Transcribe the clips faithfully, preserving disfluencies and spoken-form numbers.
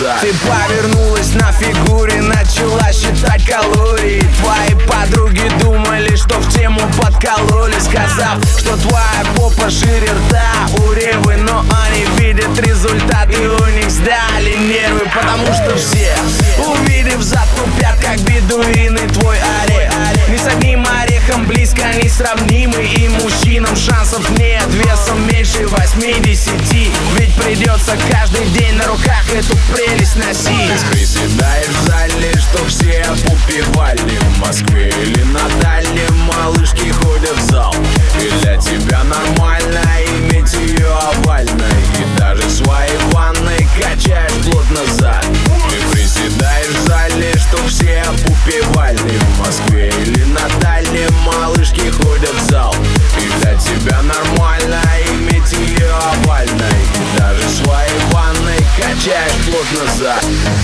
назад. Ты повернулась на фигуре, начала считать калории. Твои подруги думали, что в тему подкололи, сказав, что твоя попа шире рта у Ревы. Но они видят результат, и у них сдали нервы. Потому что все, увидев, затупят, как бедуины, твой орех. Ни с одним орехом близко несравнимый, и мужчинам шансов нет весом меньше восьмидесяти. Ведь придется каждый день на руках эту прелесть носить. Ты приседаешь в зале, чтоб все опупевали. В Москве или на дальнем малышки ходят в зал. И для тебя нормально иметь ее овальной. И даже в своей ванной качаешь плотно зад. Ты приседаешь в зале, чтоб все опупевали. В Москве или на дальнем малышки ходят в зал. И для тебя нормально иметь ее овальной. И даже в своей ванной качаешь плотно зад.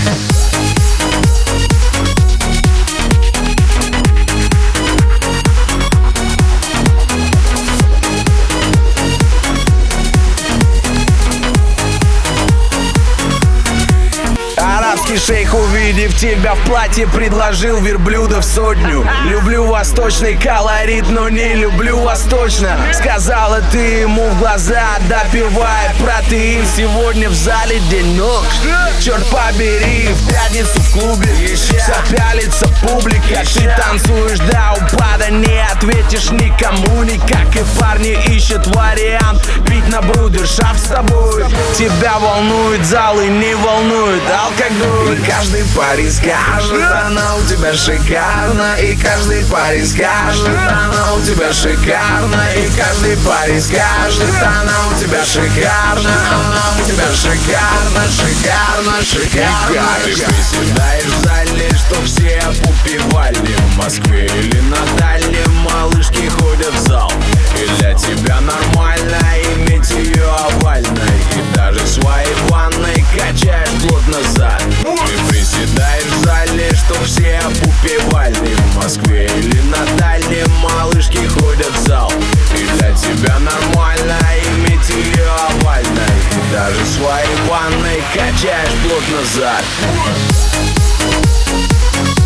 Арабский шейх, увидев тебя в платье, предложил верблюдов сотню. Люблю восточный колорит, но не люблю восточно, сказала ты ему в глаза, допивая протеин. Сегодня в зале денек, черт побери, в пятницу в клубе вся пялится публика. Ты танцуешь до упада, не ответишь никому никак. И парни ищут вариант пить на брудершафт с тобой. Тебя волнует зал и не волнует алкоголь. И каждый парень скажет, она у тебя шикарна. И каждый парень скажет, она у тебя шикарна. И каждый парень скажет, она у тебя шикарна. Она у тебя шикарна, шикарна, шикарна. Ты приседаешь в зале, чтоб все опупевали. В Москве или на дальнем малышки ходят в зал. И для тебя нормально иметь ее овальной. И даже в своей ванной качаешь плотно зад. Ты приседаешь в зале, чтоб все опупевали. В Москве или на дальнем малышки ходят в зал. И для тебя нормально иметь ее овальной. И даже в своей ванной качаешь плотно зад.